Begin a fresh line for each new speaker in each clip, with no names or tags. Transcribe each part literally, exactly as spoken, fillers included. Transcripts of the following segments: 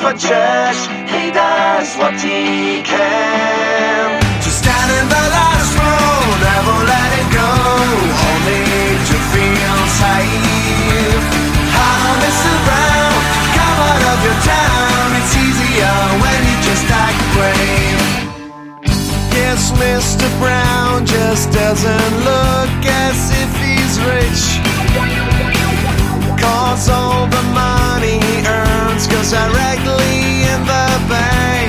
for church, he does what he can. To stand in the last row, never let it go, only to feel safe. How, Mister Brown, come out of your town. It's easier when you just act brave. Yes, Mister Brown just doesn't look as if he's rich, 'cause all the money he earns goes directly in the bank.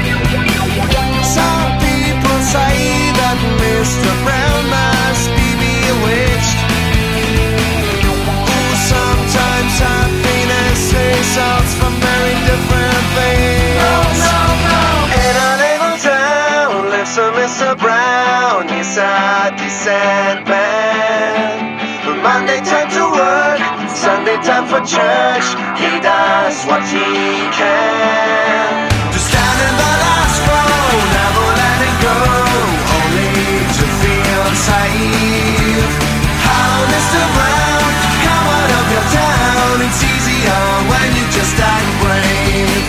Some people say that Mister Brown must be bewitched. Ooh, sometimes happiness results from very different things. No, no, no. In a little town lives a Mister Brown. He's a decent man. From Monday time to work, Sunday time for church, he does what he can. To stand in the last row, never let it go, only to feel safe. How, Mister Brown, come out of your town. It's easier when you just act brave.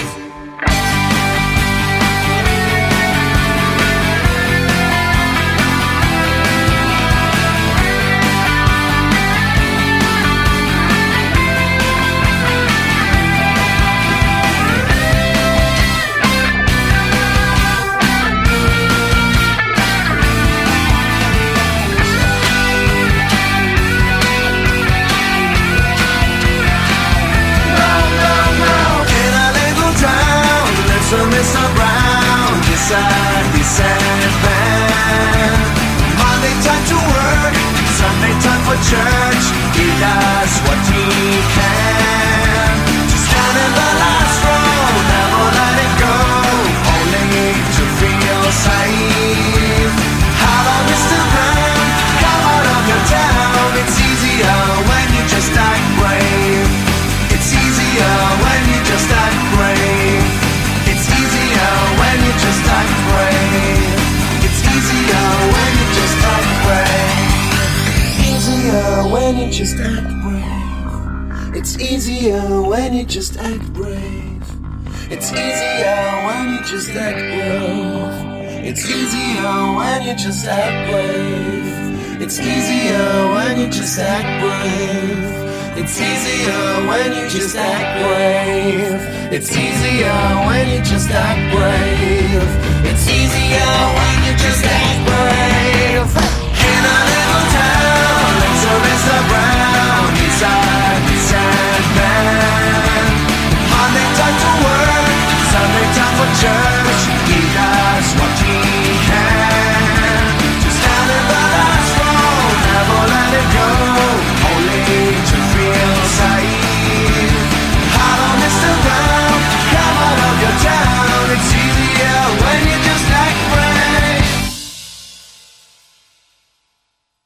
So Mister Brown, he's a decent man. Monday time to work, Sunday time for church, he does what he can. To stand in the last row, never let it go, only to feel safe. How about Mister Brown, come out of your town. It's easier when you just act brave. It's easier when you just act brave. It's easier when you just act brave. It's easier when you just act brave. Easier when you just act brave. It's easier when you just act brave. It's easier when you just act brave. It's easier when you just act brave. It's easier when you just act brave. It's easier when you just act brave. It's easier when you just act brave. It's easier when you just act